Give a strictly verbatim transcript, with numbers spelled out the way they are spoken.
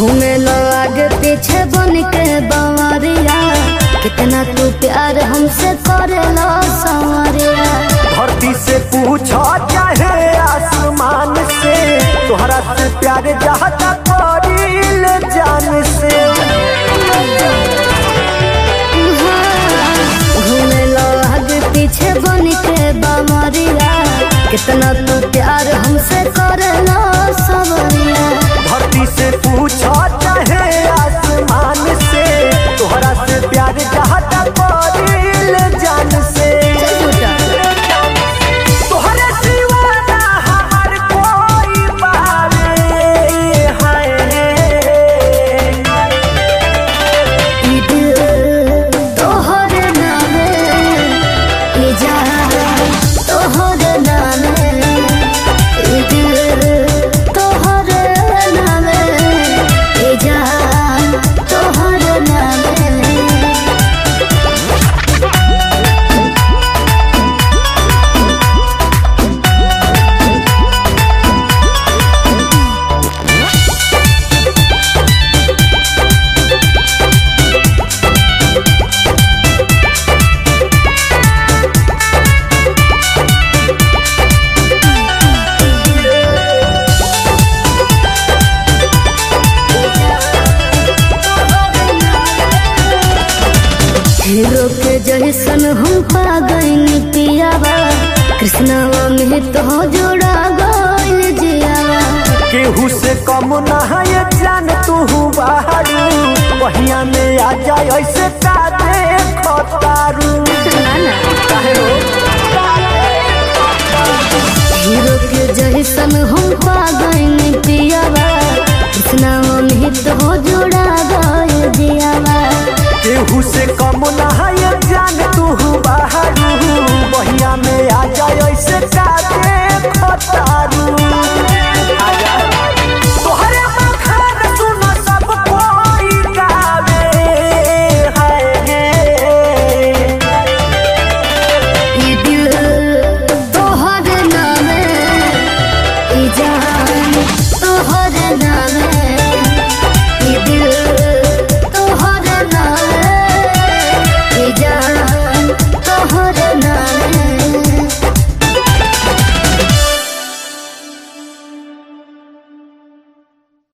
घूमे लो आगे पीछे बन के बवरिया, कितना तू प्यार हमसे करे लो संवरिया। धरती से पूछो चाहे आसमान से, तोहरा से प्यार जहाजा करील जान से। घूमे लो आगे पीछे बन के बवरिया, कितना तू प्यार हमसे करे लो संवरिया। धरती से पूछो चाहे आसमान से, तोहरा से प्यार जहाजा करील जान से। तोहरे सिवा ना हमार कोई बारे हाय। ई दिल तोहरे नामे, ई जान तोहरे नामे, ई दिल तोहरे नामे, ई जान तोहरे नामे। हीरो के जैसन हम पा गईनी पियावा, कृष्णवा में तो जोड़ा गईल जियावा। केहू से कम ना है जान तू बाहरू, वहिया में आ जाए ऐसे काटे खतारू। हीरो के जैसन हम पा गईनी पियावा, कृष्णवा में तो जोड़ा गईल जियावा। केहू से